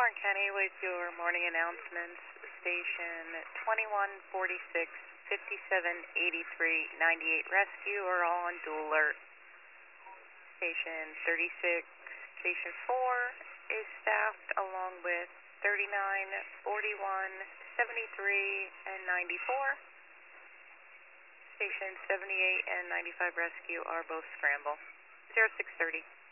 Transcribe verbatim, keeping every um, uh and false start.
Warren County with your morning announcements. Station twenty-one forty-six, fifty-seven eighty-three, ninety-eight rescue are all on dual alert. Station thirty-six, Station four is staffed along with thirty-nine, forty-one, seventy-three, and ninety-four. Station seventy-eight and ninety-five rescue are both scramble. zero six thirty.